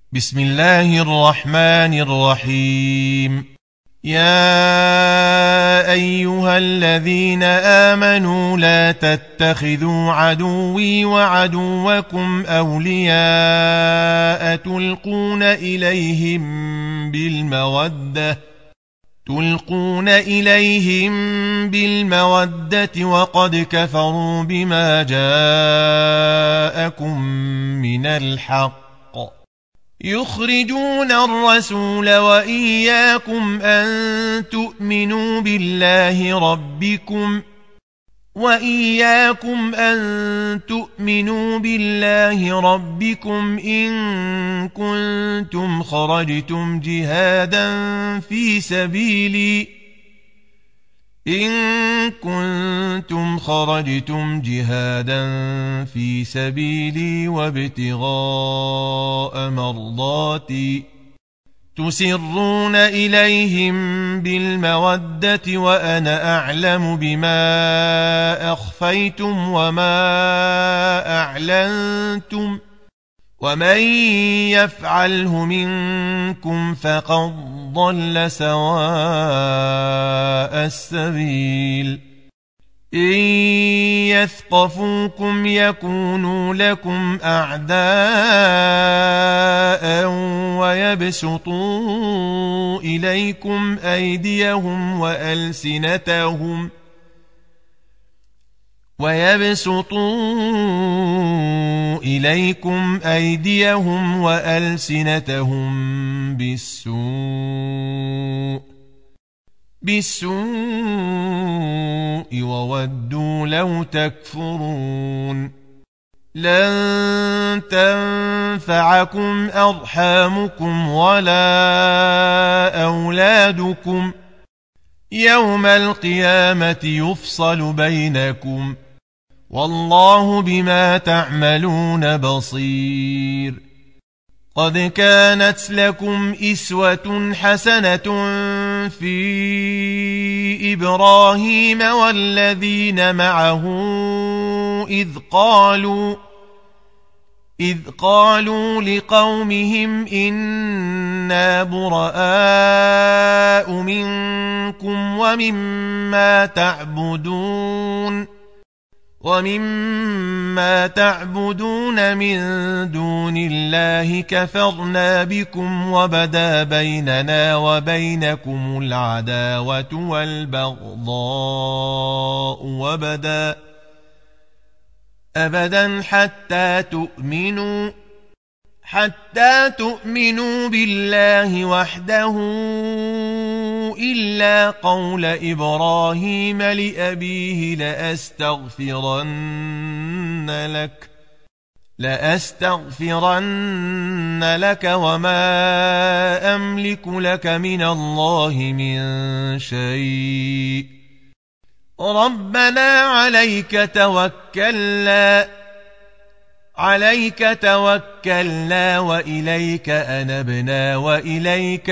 بسم الله الرحمن الرحيم. يا أيها الذين آمنوا لا تتخذوا عدوي وعدوكم أولياء تلقون إليهم بالمودة وقد كفروا بما جاءكم من الحق يخرجون الرسول وإياكم أن تؤمنوا بالله ربكم إن كنتم خرجتم جهادا في سبيلي وابتغاء مرضاتي تسرون إليهم بالمودة وأنا أعلم بما أخفيتم وما أعلنتم ومن يفعله منكم فقد ضل سواء السبيل. إن يثقفوكم يكونوا لكم أعداء ويبسطوا إليكم أيديهم وألسنتهم بالسوء وودوا لو تكفرون. لن تنفعكم أرحامكم ولا أولادكم يوم القيامة يفصل بينكم والله بما تعملون بصير. قد كانت لكم إسوة حسنة في إبراهيم والذين معه إذ قالوا لقومهم إنا براء منكم ومما تعبدون من دون الله كفرنا بكم وبدا بيننا وبينكم العداوة والبغضاء أبدا حتى تؤمنوا بالله وحده إلا قول إبراهيم لأبيه لأستغفرن لك وما أملك لك من الله من شيء ربنا عليك توكلنا وإليك أنبنا وإليك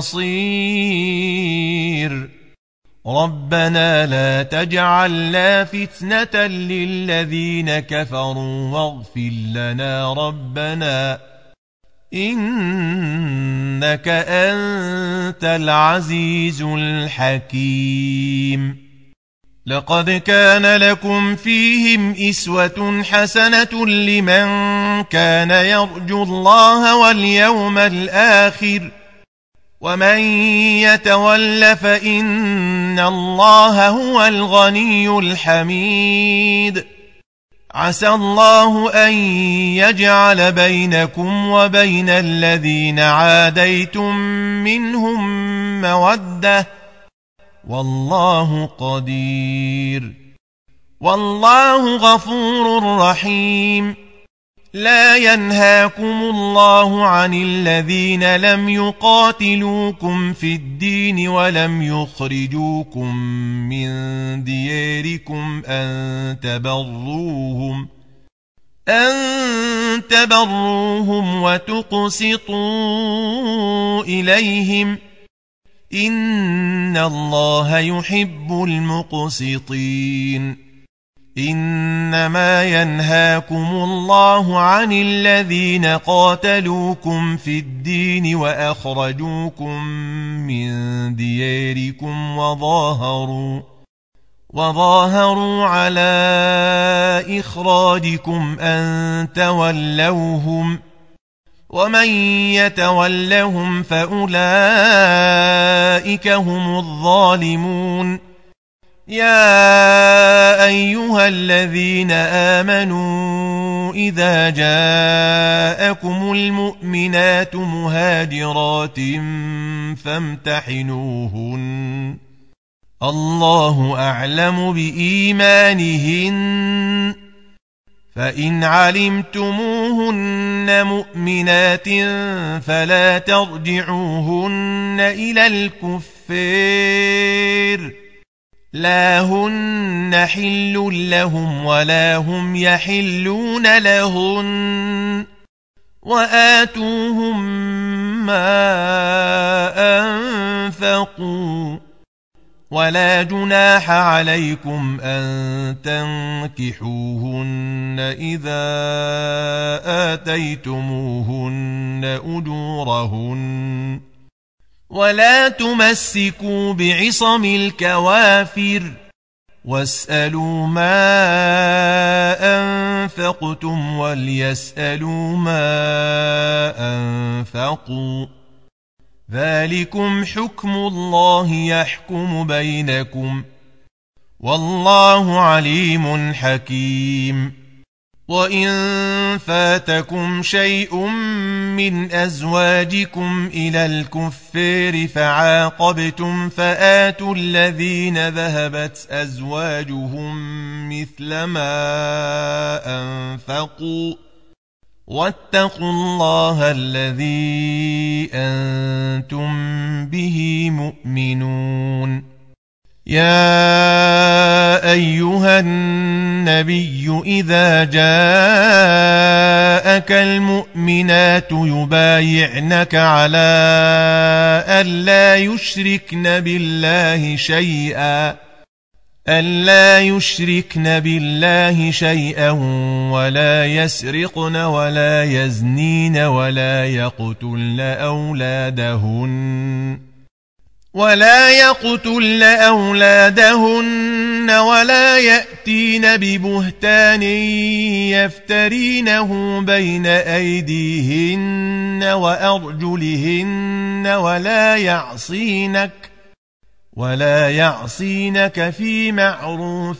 المصير. ربنا لا تجعلنا فتنة للذين كفروا واغفر لنا ربنا إنك أنت العزيز الحكيم. لقد كان لكم فيهم إسوة حسنة لمن كان يرجو الله واليوم الآخر ومن يتول فإن الله هو الغني الحميد. عسى الله أن يجعل بينكم وبين الذين عاديتم منهم مودة والله قدير والله غفور رحيم. لا ينهاكم الله عن الذين لم يقاتلوكم في الدين ولم يخرجوكم من دياركم أن تبروهم وتقسطوا إليهم إن الله يحب المقسطين. إنما ينهاكم الله عن الذين قاتلوكم في الدين وأخرجوكم من دياركم وظاهروا على إخراجكم أن تولوهم ومن يتولهم فأولئك هم الظالمون يا أيها الذين آمنوا إذا جاءكم المؤمنات مهاجرات فامتحنوهن الله أعلم بإيمانهن فإن علمتموهن مؤمنات فلا ترجعوهن إلى الكفار لا هن حل لهم ولا هم يحلون لهن وآتوهم ما أنفقوا ولا جناح عليكم أن تنكحوهن إذا آتيتموهن أجورهن ولا تمسكوا بعصم الكوافر واسألوا ما أنفقتم وليسألوا ما أنفقوا ذلكم حكم الله يحكم بينكم والله عليم حكيم وإن فاتكم شيء من أزواجكم إلى الكفار فعاقبتم فآتوا الذين ذهبت أزواجهم مثل ما أنفقوا واتقوا الله الذي أنتم به مؤمنون يا أيها النبي إذا جاءك المؤمنات يبايعنك على ألا يشركن بالله شيئا ولا يسرقن ولا يزنين ولا يقتلن أولادهن ولا يأتين ببهتان يفترينه بين أيديهن وأرجلهن ولا يعصينك في معروف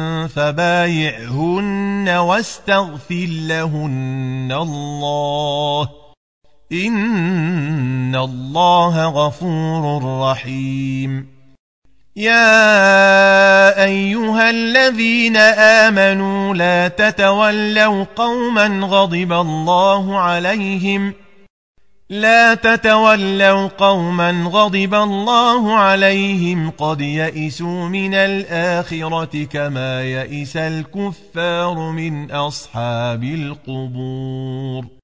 فبايعهن واستغفر لهن الله إن الله غفور رحيم يا أيها الذين آمنوا لا تتولوا قوما غضب الله عليهم قد يئسوا من الآخرة كما يئس الكفار من أصحاب القبور